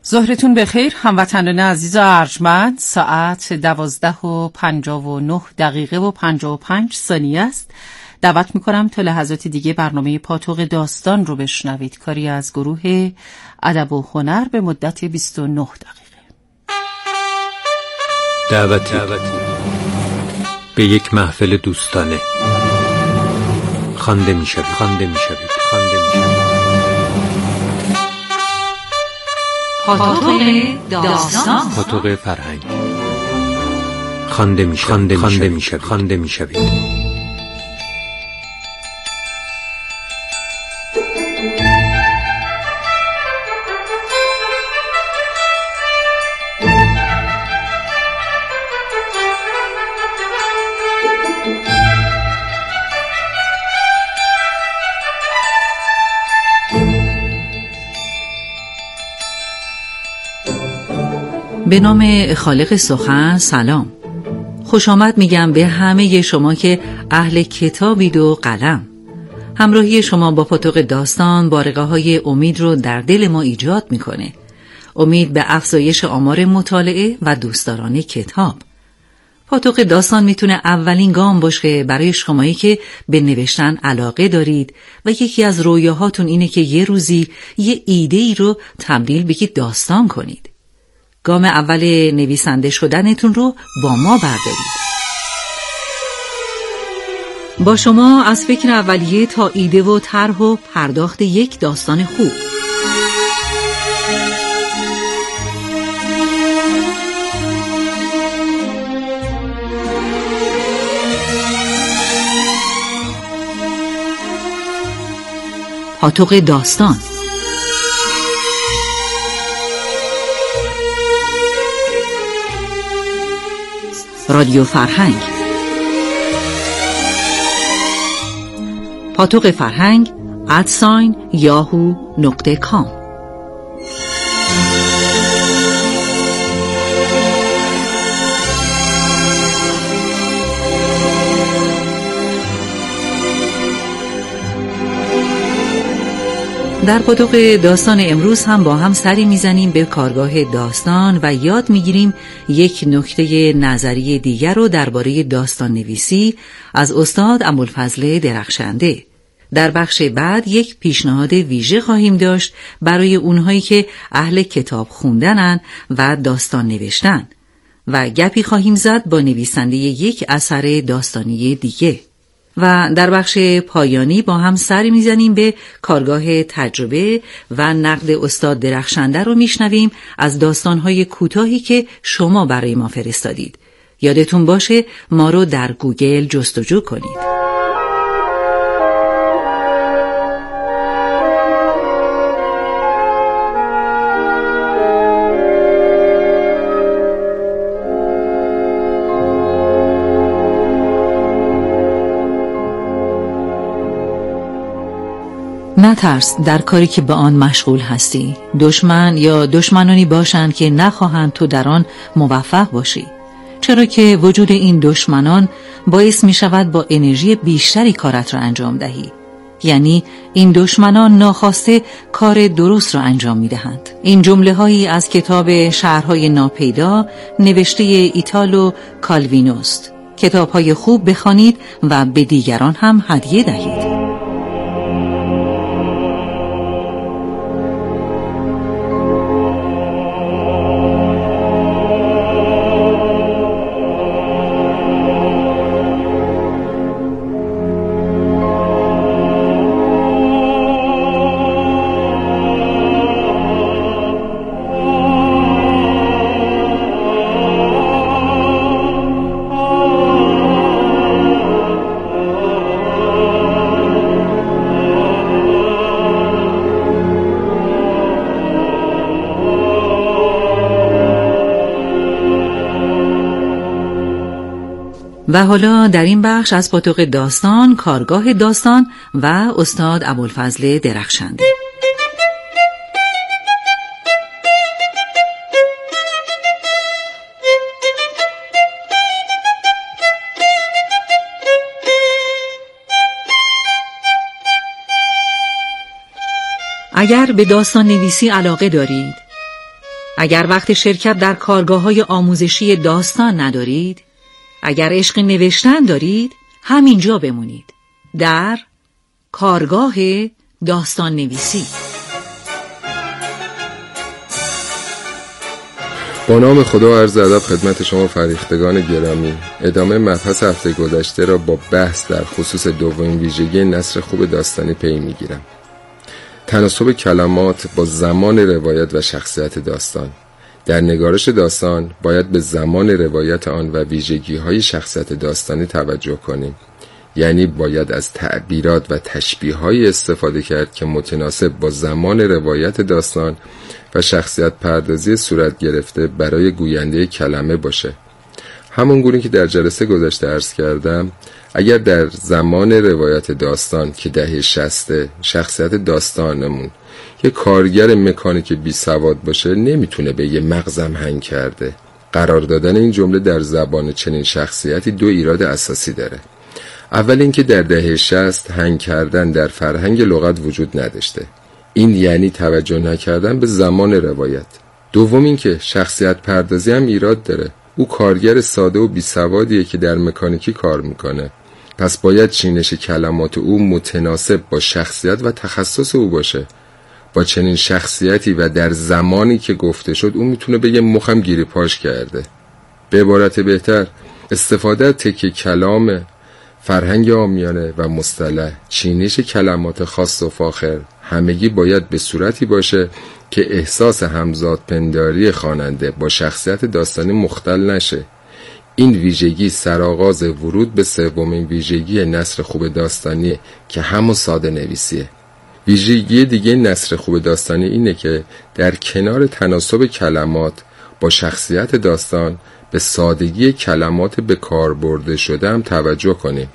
ظهرتون بخیر هموطنان عزیز و ارجمند. ساعت 12:59 و 55 ثانیه است. دعوت میکنم تا لحظات دیگه برنامه پاتوق داستان رو بشنوید، کاری از گروه ادب و هنر به مدت 29 دقیقه. دعوتی به یک محفل دوستانه. خوانده میشوید. پاتوق داستان، پاتوق فرهنگ. خوانده میشوید. به نام خالق سخن سلام. خوش آمد میگم به همه شما که اهل کتابید و قلم. همراهی شما با پاتوق داستان بارقه‌های امید رو در دل ما ایجاد میکنه. امید به افزایش آمار مطالعه و دوستداران کتاب. پاتوق داستان میتونه اولین گام باشه برای شمایی که به نوشتن علاقه دارید و یکی از رویاهاتون اینه که یه روزی یه ایده‌ای رو تبدیل به یک داستان کنید. گام اول نویسنده شدنتون رو با ما بردارید. با شما از فکر اولیه تا ایده و طرح و پرداخت یک داستان خوب. پاتوق داستان. رادیو فرهنگ. پاتوق فرهنگ @yahoo.com. در پاتوق داستان امروز هم با هم سری میزنیم به کارگاه داستان و یاد میگیریم یک نکته نظری دیگر رو درباره داستان نویسی از استاد ابوالفضل درخشنده. در بخش بعد یک پیشنهاد ویژه خواهیم داشت برای اونهایی که اهل کتاب خوندنن و داستان نوشتن و گپی خواهیم زد با نویسنده یک اثر داستانی دیگه. و در بخش پایانی با هم سر میزنیم به کارگاه تجربه و نقد استاد درخشنده رو میشنویم از داستانهای کوتاهی که شما برای ما فرستادید. یادتون باشه ما رو در گوگل جستجو کنید. نترس در کاری که به آن مشغول هستی. دشمن یا دشمنانی باشند که نخواهند تو در آن موفق باشی، چرا که وجود این دشمنان باعث می شود با انرژی بیشتری کارت را انجام دهی. یعنی این دشمنان ناخواسته کار درست را انجام می دهند. این جمله هایی از کتاب شهرهای ناپیدا نوشته ایتالو کالوینوست. کتاب های خوب بخوانید و به دیگران هم هدیه دهید. و حالا در این بخش از پاتوق داستان، کارگاه داستان و استاد ابوالفضل درخشنده. اگر به داستان نویسی علاقه دارید اگر وقت شرکت در کارگاه‌های آموزشی داستان ندارید، اگر عشق نوشتن دارید، همینجا بمونید، در کارگاه داستان نویسی. با نام خدا عرض ادب خدمت شما فریختگان گرامی. ادامه مبحث هفته گذشته را با بحث در خصوص دومین ویژگی نثر خوب داستانی پی میگیرم. تناسب کلمات با زمان روایت و شخصیت داستان. در نگارش داستان باید به زمان روایت آن و ویژگی‌های شخصیت داستانی توجه کنیم. یعنی باید از تعبیرات و تشبیه‌های استفاده کرد که متناسب با زمان روایت داستان و شخصیت پردازی صورت گرفته برای گوینده کلمه باشه. همون گونه که در جلسه گذشته عرض کردم، اگر در زمان روایت داستان که دهه 60 شخصیت داستانمون یه کارگر مکانیک بی سواد باشه، نمیتونه به یه مغزم هنگ کرده. قرار دادن این جمله در زبان چنین شخصیتی دو ایراد اساسی داره. اول اینکه در دهه 60 هنگ کردن در فرهنگ لغت وجود نداشته. این یعنی توجه نکردن به زمان روایت. دوم اینکه شخصیت پردازی هم ایراد داره. او کارگر ساده و بیسوادیه که در مکانیکی کار میکنه. پس باید چینش کلمات او متناسب با شخصیت و تخصص او باشه. با چنین شخصیتی و در زمانی که گفته شد او میتونه بگه مخم گیری پاش کرده. به عبارت بهتر، استفاده از تکه کلام، فرهنگ عامیانه و مصطلح، چینش کلمات خاص و فاخر همگی باید به صورتی باشه که احساس همزادپنداری خواننده با شخصیت داستانی مختل نشه. این ویژگی سرآغاز ورود به سومین ویژگی نثر خوب داستانی که همون ساده نویسیه. ویژگی دیگه نثر خوب داستانی اینه که در کنار تناسب کلمات با شخصیت داستان به سادگی کلمات به کار برده شده هم توجه کنیم.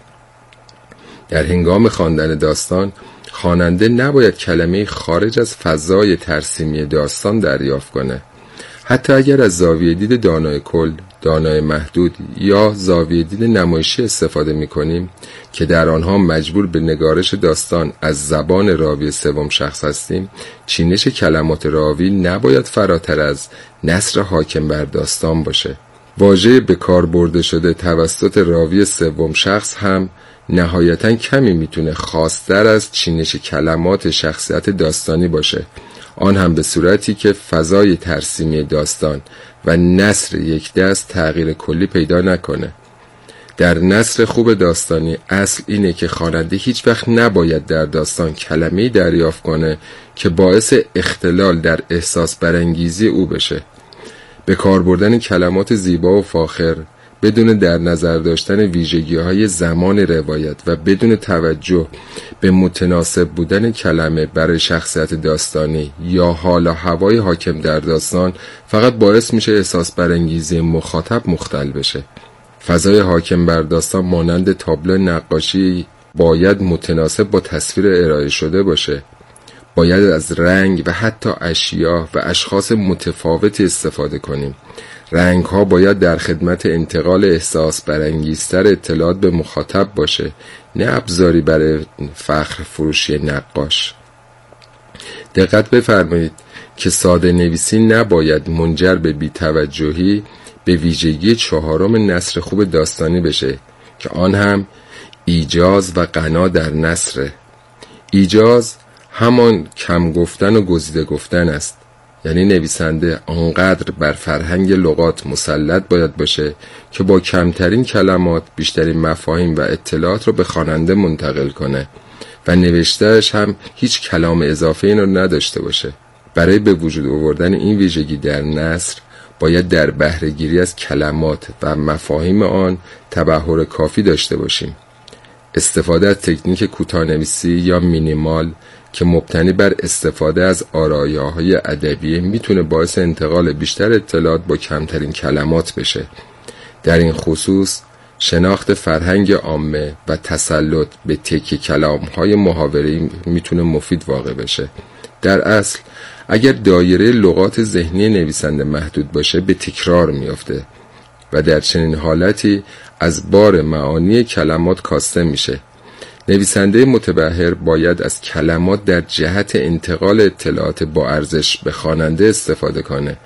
در هنگام خواندن داستان خواننده نباید کلمه خارج از فضای ترسیمی داستان دریافت کنه. حتی اگر از زاویه دید دانای کل، دانای محدود یا زاویه دید نمایشی استفاده می‌کنیم که در آنها مجبور به نگارش داستان از زبان راوی سوم شخص هستیم، چینش کلمات راوی نباید فراتر از نثر حاکم بر داستان باشه. واژه به کار برده شده توسط راوی سوم شخص هم نهایتاً کمی میتونه خاص‌تر از چینش کلمات شخصیت داستانی باشه، آن هم به صورتی که فضای ترسیمی داستان و نثر یک دست تغییر کلی پیدا نکنه. در نثر خوب داستانی اصل اینه که خواننده هیچ وقت نباید در داستان کلمه‌ای دریافت کنه که باعث اختلال در احساس برانگیزی او بشه. به کار بردن کلمات زیبا و فاخر بدون در نظر داشتن ویژگی‌های زمان روایت و بدون توجه به متناسب بودن کلمه برای شخصیت داستانی یا حال و هوای حاکم در داستان فقط باعث میشه احساس برانگیزی مخاطب مختل بشه. فضای حاکم بر داستان مانند تابلو نقاشی باید متناسب با تصویر ارائه شده باشه. باید از رنگ و حتی اشیا و اشخاص متفاوتی استفاده کنیم. رنگ ها باید در خدمت انتقال احساس برانگیزتر اطلاعات به مخاطب باشه، نه ابزاری برای فخر فروشی نقاش. دقت بفرمایید که ساده نویسی نباید منجر به بی‌توجهی به ویژگی چهارم نثر خوب داستانی بشه که آن هم ایجاز و غنا در نثر. ایجاز همان کم گفتن و گزیده گفتن است. یعنی نویسنده آنقدر بر فرهنگ لغات مسلط باید باشه که با کمترین کلمات بیشترین مفاهیم و اطلاعات رو به خواننده منتقل کنه و نوشتهش هم هیچ کلام اضافه این رو نداشته باشه. برای به وجود آوردن این ویژگی در نثر باید در بهره‌گیری از کلمات و مفاهیم آن تبحر کافی داشته باشیم. استفاده از تکنیک کوتاه‌نویسی یا مینیمال که مبتنی بر استفاده از آرایه‌های ادبی میتونه باعث انتقال بیشتر اطلاعات با کمترین کلمات بشه. در این خصوص شناخت فرهنگ عامه و تسلط به تکه کلام‌های محاوره‌ای میتونه مفید واقع بشه. در اصل اگر دایره لغات ذهنی نویسنده محدود باشه به تکرار میافته و در چنین حالتی از بار معانی کلمات کاسته میشه. نویسنده متبحر باید از کلمات در جهت انتقال اطلاعات با ارزش به خواننده استفاده کنه،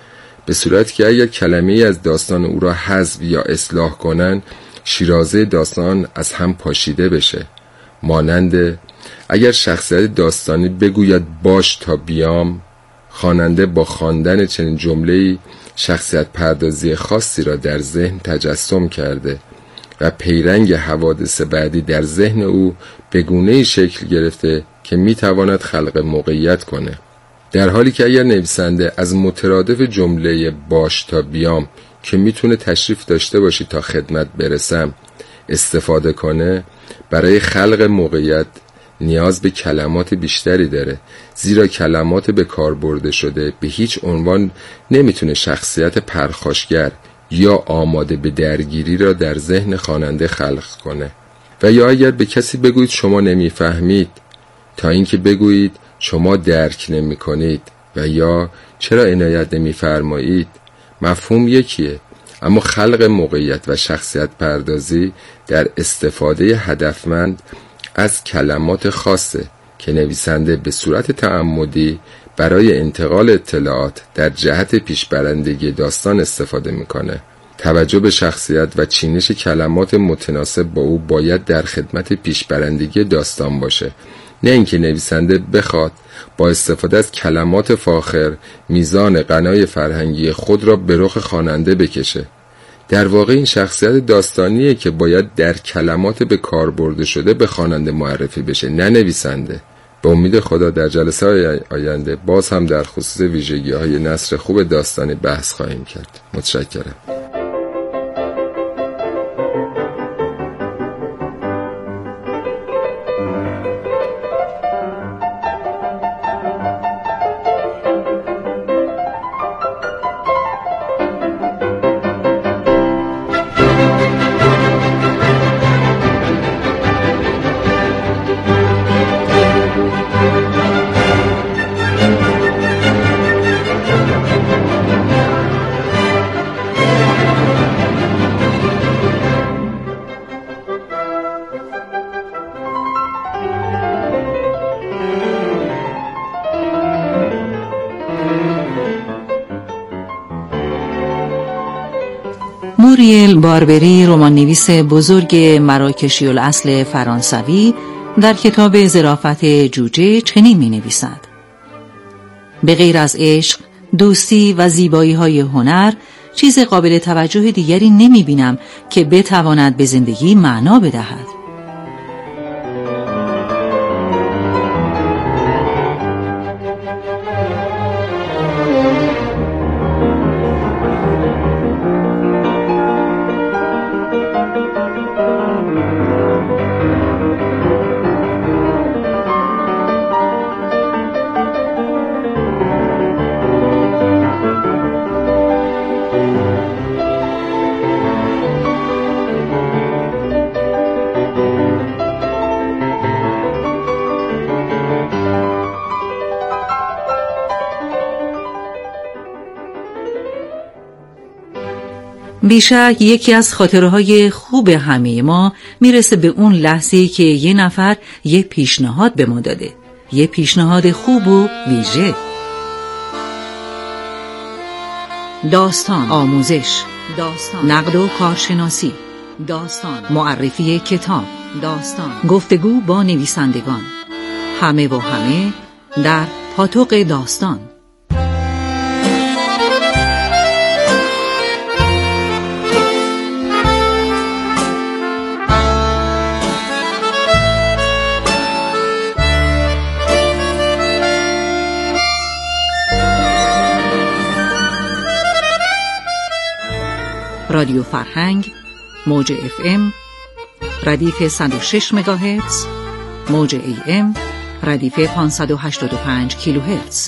به صورتی که اگر کلمه‌ای از داستان او را حذف یا اصلاح کنند شیرازه داستان از هم پاشیده بشه. مانند اگر شخصیت داستانی بگوید باش تا بیام، خواننده با خواندن چنین جمله‌ای شخصیت پردازی خاصی را در ذهن تجسم کرده و پیرنگ حوادث بعدی در ذهن او به گونه‌ای شکل گرفته که میتواند خلق موقعیت کنه. در حالی که اگر نویسنده از مترادف جمله باش تا بیام که میتونه تشریف داشته باشی تا خدمت برسم استفاده کنه، برای خلق موقعیت نیاز به کلمات بیشتری داره، زیرا کلمات به کار برده شده به هیچ عنوان نمیتونه شخصیت پرخاشگر یا آماده به درگیری را در ذهن خواننده خلق کنه. و یا اگر به کسی بگویید شما نمیفهمید تا اینکه بگویید شما درک نمی کنید و یا چرا عنایت نمیفرمایید، مفهوم یکیه، اما خلق موقعیت و شخصیت پردازی در استفاده هدفمند از کلمات خاصه که نویسنده به صورت تعمدی برای انتقال اطلاعات در جهت پیشبرندگی داستان استفاده میکنه. توجه به شخصیت و چینش کلمات متناسب با او باید در خدمت پیشبرندگی داستان باشه، نه اینکه نویسنده بخواد با استفاده از کلمات فاخر میزان غنای فرهنگی خود را به رخ خواننده بکشه. در واقع این شخصیت داستانیه که باید در کلمات به کار برده شده به خواننده معرفی بشه، نه نویسنده. به امید خدا در جلسه آینده باز هم در خصوص ویژگی‌های نثر خوب داستانی بحث خواهیم کرد. متشکرم. موریل باربری، رمان‌نویس بزرگ مراکشی الاصل فرانسوی، در کتاب ظرافت جوجه چنین می‌نویسد: به غیر از عشق، دوستی و زیبایی‌های هنر، چیز قابل توجه دیگری نمی‌بینم که بتواند به زندگی معنا بدهد. بیشک یکی از خاطرهای خوب همه ما میرسه به اون لحظه‌ای که یه نفر یه پیشنهاد به ما داده، یه پیشنهاد خوب و ویژه. داستان، آموزش، داستان، نقد و کارشناسی، داستان، معرفی کتاب، داستان، گفتگو با نویسندگان، همه و همه در پاتوق داستان. رادیو فرهنگ، موج FM، ردیف 106 مگاهرتز، موج AM، ردیف 585 کیلوهرتز.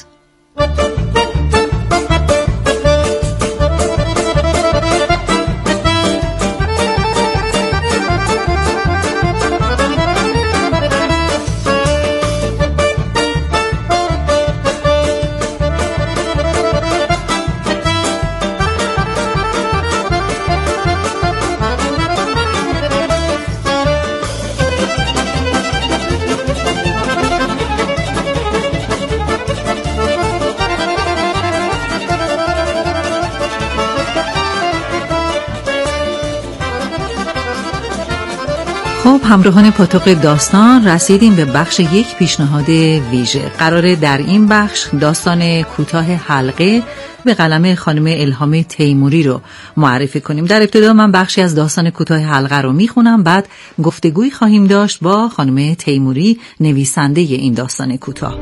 همراهان پاتوق داستان، رسیدیم به بخش یک پیشنهاد ویژه. قراره در این بخش داستان کوتاه حلقه به قلم خانم الهام تیموری رو معرفی کنیم. در ابتدا من بخشی از داستان کوتاه حلقه رو میخونم، بعد گفتگویی خواهیم داشت با خانم تیموری، نویسنده این داستان کوتاه.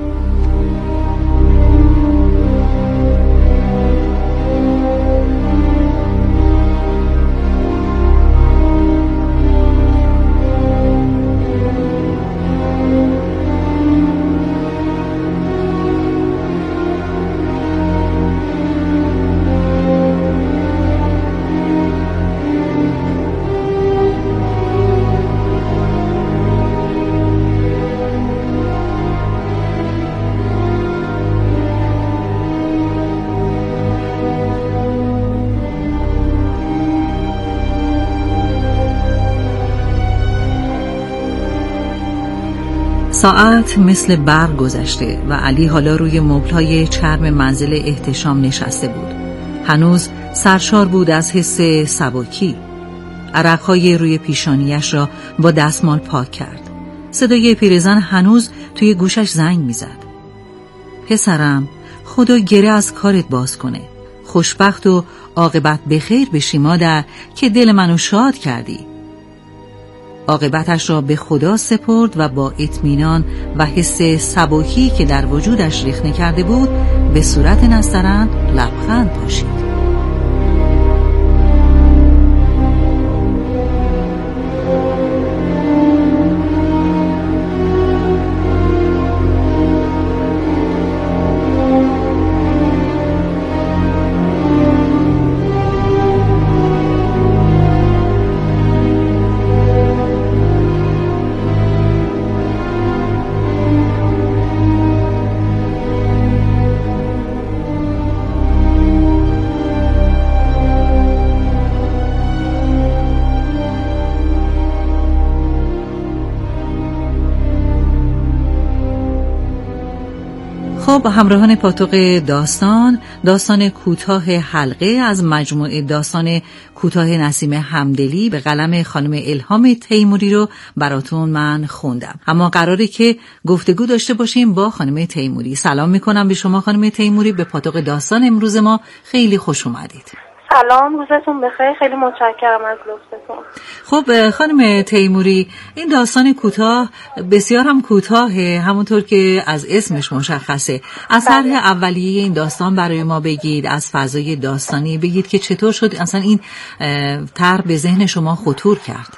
ساعت مثل برق گذشته و علی حالا روی مبل‌های چرم منزل احتشام نشسته بود. هنوز سرشار بود از حس سبکی. عرق‌های روی پیشانیش را با دستمال پاک کرد. صدای پیرزن هنوز توی گوشش زنگ میزد. پسرم، خدا گره از کارت باز کنه. خوشبخت و عاقبت بخیر بشی مادر که دل منو شاد کردی. عاقبتش را به خدا سپرد و با اطمینان و حس سبکی که در وجودش رخنه کرده بود به صورت نسترن لبخند پاشید. خب همراهان پاتوق داستان کوتاه حلقه از مجموعه داستان کوتاه نسیم همدلی به قلم خانم الهام تیموری رو براتون من خوندم. اما قراره که گفتگو داشته باشیم با خانم تیموری. سلام میکنم به شما خانم تیموری، به پاتوق داستان امروز ما خیلی خوش اومدید. سلام، روزتون بخیر. خیلی متشکرم از لطفتون. خب خانم تیموری، این داستان کوتاه بسیار هم کوتاهه، همونطور که از اسمش مشخصه. از طرح اولیه این داستان برای ما بگید، از فضای داستانی بگید که چطور شد اصلا این طرح به ذهن شما خطور کرد.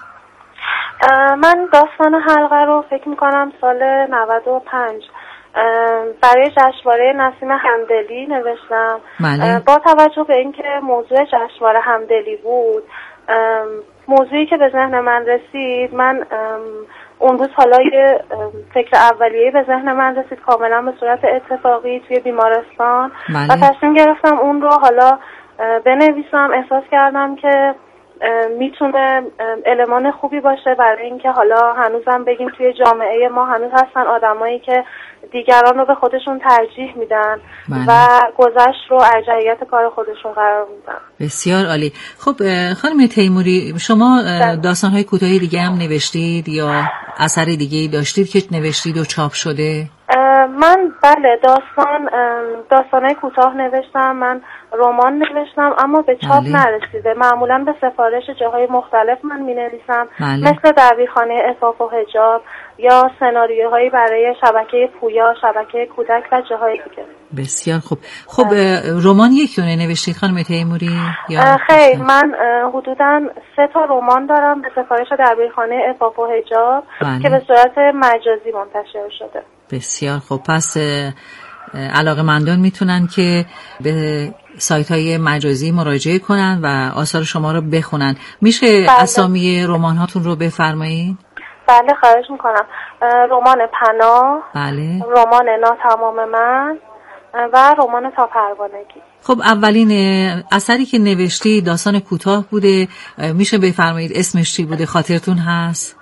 من داستان حلقه رو فکر میکنم سال 95 برای جشنواره نسیم همدلی نوشتم. با توجه به اینکه موضوع جشنواره همدلی بود، موضوعی که به ذهن من رسید، من اون روز حالا یه فکر اولیه به ذهن من رسید کاملا به صورت اتفاقی توی بیمارستان و تصمیم گرفتم اون رو حالا بنویسم. احساس کردم که میتونه المان خوبی باشه برای اینکه حالا هنوزم بگیم توی جامعه ما هنوز هستن آدمایی که دیگران رو به خودشون ترجیح میدن و گذشت رو ارجحیت کار خودشون قرار میدن. بسیار عالی. خب خانم تیموری، شما داستان‌های کوتاهی دیگه هم نوشتید یا اثر دیگه‌ای داشتید که نوشتید و چاپ شده؟ من بله داستان‌های کوتاه نوشتم، من رمان نوشتم اما به چاپ نرسیده. معمولا به سفارش جاهای مختلف من می‌نویسم، مثل دبیرخانه عفاف و حجاب یا سناریوهایی برای شبکه پویا، شبکه کودک و جاهای دیگه. بسیار خوب. خب رمان یک دونه نوشتید خانم تیموری یا خیر؟ من حدوداً 3 تا رمان دارم به سفارش دبیرخانه عفاف و حجاب که به صورت مجازی منتشر شده. بسیار خوب. پس علاقه‌مندان میتونن که به سایت‌های مجازی مراجعه کنن و آثار شما رو بخونن. میشه اسامی رمان هاتون رو بفرمایید؟ بله خواهش میکنم. رمان پناه، بله، رمان ناتمام من و رمان تا پروانگی. خب اولین اثری که نوشتی داستان کوتاه بوده، میشه بفرمایید اسمش چی بوده؟ خاطرتون هست؟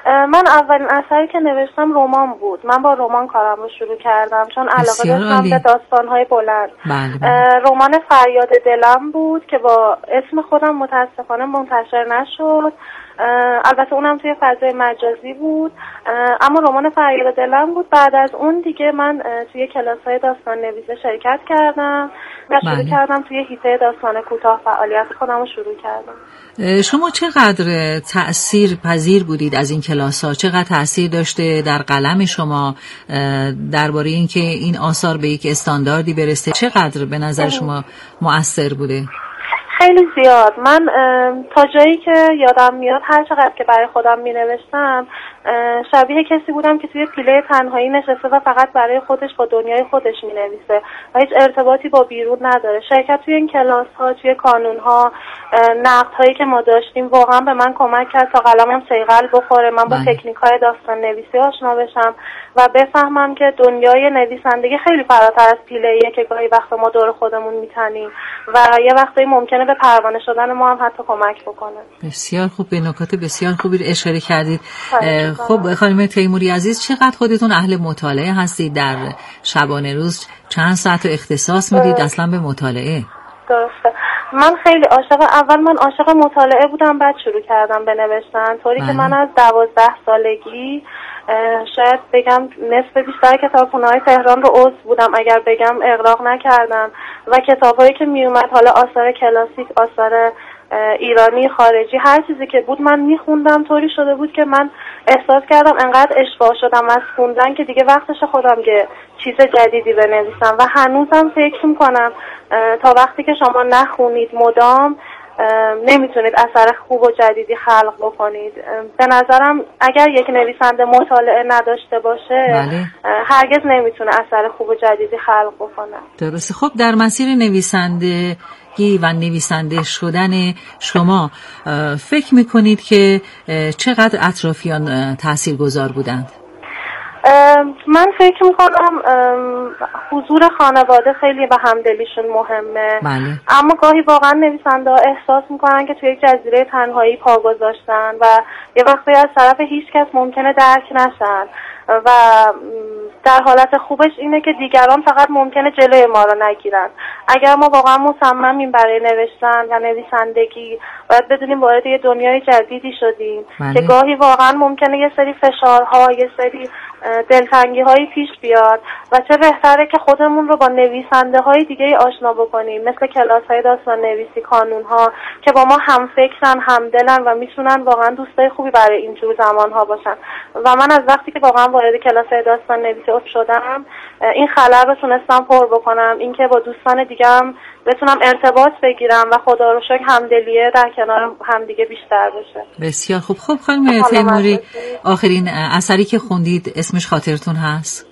من اولین اثری که نوشتم رمان بود. من با رمان کارم رو شروع کردم چون علاقه داشتم به داستان‌های بلند. رمان فریاد دلم بود که با اسم خودم متاسفانه منتشر نشد. البته اونم توی فضای مجازی بود، اما رمان فریاد دلم بود. بعد از اون دیگه من توی کلاس‌های داستان نویسی شرکت کردم و شروع کردم توی حیطه داستان کوتاه فعالیت خودم رو شروع کردم. شما چقدر تأثیر پذیر بودید از این کلاس‌ها؟ چقدر تأثیر داشته در قلم شما درباره اینکه این آثار به یک استانداردی برسه؟ چقدر به نظر شما مؤثر بوده؟ خیلی زیاد. من تا جایی که یادم میاد هر چقدر که برای خودم می نوشتم شبیه کسی بودم که توی پیله تنهایی نشسته و فقط برای خودش با دنیای خودش می نویسه و هیچ ارتباطی با بیرون نداره. شرکت توی این کلاس ها، توی کانون ها، نقد هایی که ما داشتیم واقعا به من کمک کرد تا قلمم صیقل بخوره، من با تکنیک های داستان نویسی آشنا بشم و بفهمم که دنیای نویسندگی خیلی فراتر از پیله‌ایه که گاهی وقتا ما دور خودمون میتنیم و یه وقتایی ممکنه به پروانه شدن ما هم حتی کمک بکنه. بسیار خوب، به نکات بسیار خوبی اشاره کردید. خب خانم تیموری عزیز، چقدر خودتون اهل مطالعه هستید؟ در شبانه روز چند ساعت اختصاص میدید اصلا به مطالعه؟ درسته. من خیلی عاشق مطالعه بودم، بعد شروع کردم به نوشتن، طوری که من از 12 سالگی شاید بگم نصف بیشتر کتابخونه‌های تهران رو عضو بودم اگر بگم اغراق نکردم و کتابایی که می اومد، حالا آثار کلاسیک، آثار ایرانی، خارجی، هر چیزی که بود من میخوندم. طوری شده بود که من احساس کردم انقدر اشباع شدم از خوندن که دیگه وقتش خودم که چیز جدیدی بنویسم و هنوزم فکر میکنم تا وقتی که شما نخونید مدام نمیتونید اثر خوب و جدیدی خلق بکنید. به نظرم اگر یک نویسنده مطالعه نداشته باشه هرگز نمیتونه اثر خوب و جدیدی خلق بکنه. درسته. خب در مسیر نویسندگی و نویسنده شدن شما فکر میکنید که چقدر اطرافیان تاثیرگذار بودند؟ من فکر میکنم حضور خانواده خیلی به همدلیشون مهمه. اما گاهی واقعا نویسنده ها احساس میکنن که توی یک جزیره تنهایی پا گذاشتن و یه وقتی از طرف هیچ کس ممکنه درک نشن و در حالت خوبش اینه که دیگران فقط ممکنه جلوی ما رو نگیرن. اگر ما واقعا مصممیم برای نوشتن و نویسندگی باید بدونیم وارد یه دنیای جدیدی شدیم که گاهی واقعا ممکنه یه سری فشارها، یه سری دلتنگی هایی پیش بیاد و چه بهتره که خودمون رو با نویسنده های دیگه آشنا بکنیم، مثل کلاس های داستان نویسی، کانون ها که با ما هم فکرن، هم دلن و میتونن واقعا دوستای خوبی برای اینجور زمان ها باشن. و من از وقتی که واقعا وارد کلاس های داستان نویسی شدم این خلأ رو تونستم پر بکنم، اینکه با دوستان دیگم بتونم ارتباط بگیرم و خدا رو شکر همدلیه در کنار همدیگه بیشتر بشه. بسیار خوب. خب خانم تیموری، آخرین اثری که خوندید اسمش خاطرتون هست؟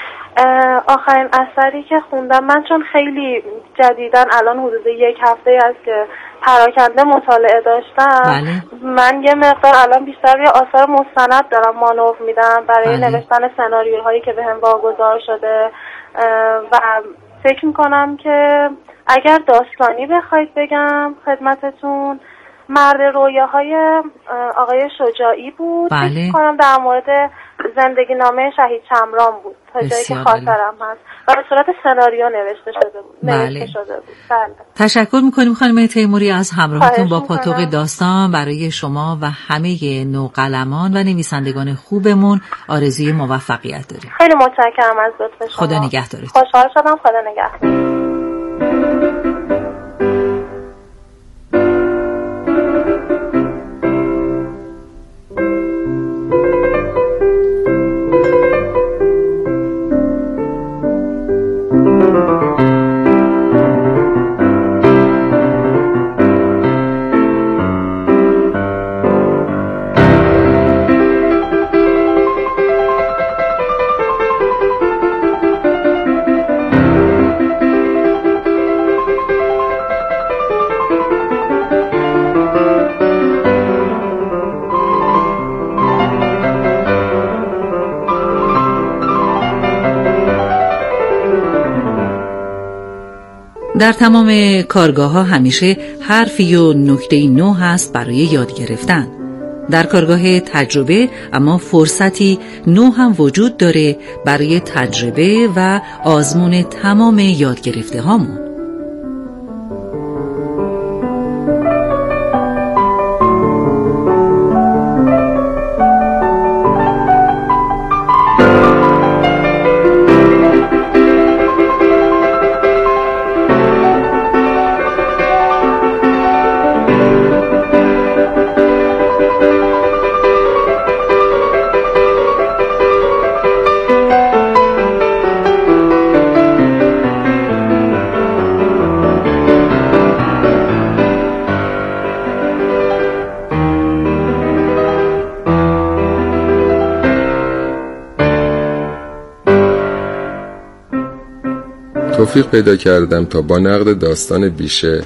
آخرین اثری که خوندم من چون خیلی جدیدن الان حدود 1 هفته است که پراکنده مطالعه داشتم، من یه مقدار الان بیشتر یه آثار مستند دارم مانور میدم برای نوشتن سناریوهایی که بهم واگذار شده و فکر میکنم که اگر داستانی بخواید بگم خدمتتون، مرد رویاهای آقای شجاعی بود. فکر میکنم در مورد زندگی نامه شهید چمران بود تا جایی که خاطرم هست و به صورت سناریو نوشته شده بود. بله. تشکر میکنیم خانم تیموری از همراهتون با پاتوق داستان. برای شما و همه نوقلمان و نویسندگان خوبمون آرزوی موفقیت داریم. خیلی متشکرم از لطف شما. خدا نگهدارت. خوشحال شدم. خدا نگهدار. در تمام کارگاه ها همیشه حرفی و نکته نو هست برای یاد گرفتن. در کارگاه تجربه اما فرصتی نو هم وجود داره برای تجربه و آزمون تمام یاد گرفته هامون. توفیق پیدا کردم تا با نقد داستان بیشه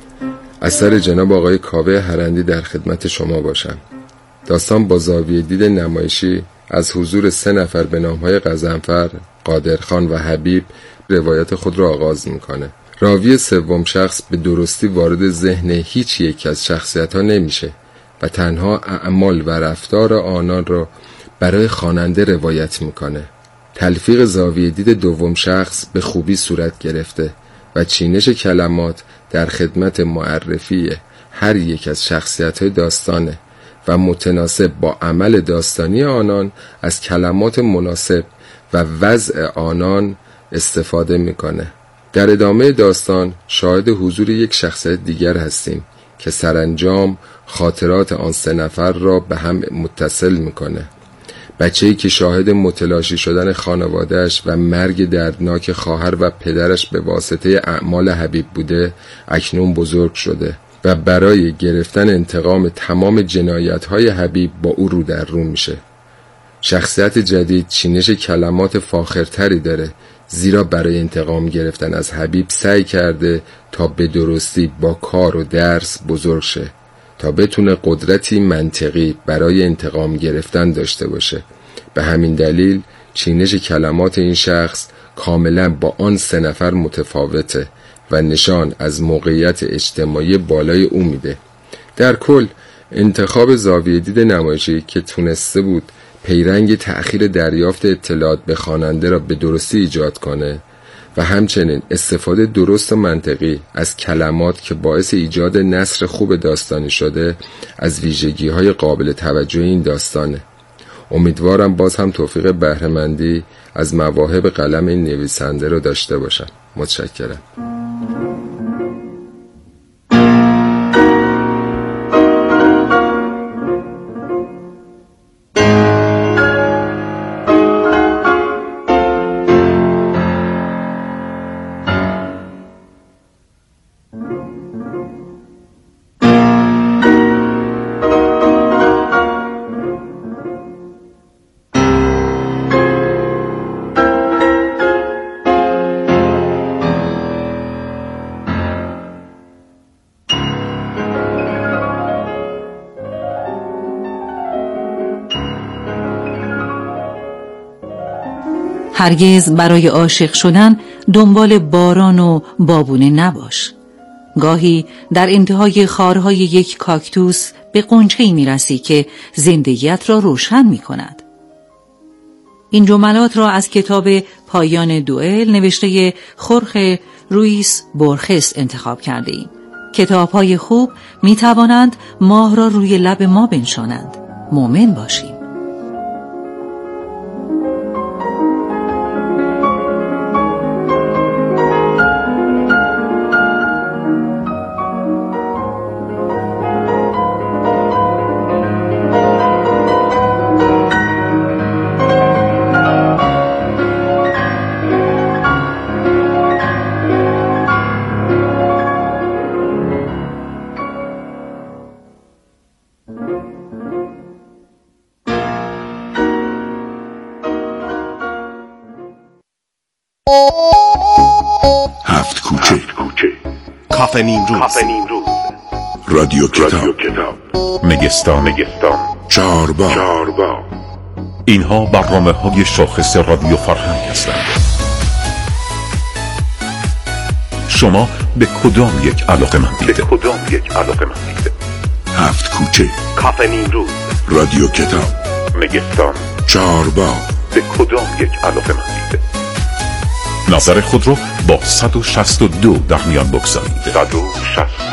اثر جناب آقای کاوه هرندی در خدمت شما باشم. داستان با زاویه دید نمایشی از حضور 3 نفر به نامهای غضنفر، قادرخان و حبیب روایت خود را آغاز میکنه. راوی سوم شخص به درستی وارد ذهن هیچ یک از شخصیت‌ها نمیشه و تنها اعمال و رفتار آنان را برای خواننده روایت میکنه. تلفیق زاویه دید دوم شخص به خوبی صورت گرفته و چینش کلمات در خدمت معرفی هر یک از شخصیت‌های داستانه و متناسب با عمل داستانی آنان از کلمات مناسب و وضع آنان استفاده میکنه. در ادامه داستان شاهد حضور یک شخصیت دیگر هستیم که سرانجام خاطرات آن 3 نفر را به هم متصل میکنه. بچه‌ای که شاهد متلاشی شدن خانواده‌اش و مرگ دردناک خواهر و پدرش به واسطه اعمال حبیب بوده، اکنون بزرگ شده و برای گرفتن انتقام تمام جنایت‌های حبیب با او رو در رو میشه. شخصیت جدید چینش کلمات فاخرتری داره، زیرا برای انتقام گرفتن از حبیب سعی کرده تا به درستی با کار و درس بزرگ شه تا بتونه قدرتی منطقی برای انتقام گرفتن داشته باشه. به همین دلیل چینش کلمات این شخص کاملا با آن 3 نفر متفاوته و نشان از موقعیت اجتماعی بالای او میده. در کل انتخاب زاویه دید نمایشی که تونسته بود پیرنگ تأخیر دریافت اطلاعات به خواننده را به درستی ایجاد کنه و همچنین استفاده درست و منطقی از کلمات که باعث ایجاد نثر خوب داستانی شده از ویژگی‌های قابل توجه این داستانه. امیدوارم باز هم توفیق بهره‌مندی از مواهب قلم این نویسنده رو داشته باشم. متشکرم. هرگز برای عاشق شدن دنبال باران و بابونه نباش. گاهی در انتهای خارهای یک کاکتوس به غنچه‌ای میرسی که زندگیت را روشن میکند. این جملات را از کتاب پایان دوئل نوشته خورخ رویس بورخس انتخاب کرده ایم. کتاب‌های خوب میتوانند ماه را روی لب ما بنشانند. مؤمن باشیم. هفت کوچه کافه نیمروز رادیو کتاب مگستان چهارباغ. اینها برنامه‌های شاخص رادیو فرهنگ هستند. شما به کدام یک علاقه مندید؟ 7 کوچه، کافه نیمروز، رادیو کتاب، مگستان، چهارباغ. به کدام یک علاقه مندید؟ نظر خود رو با 162 در میان بگذارید. 162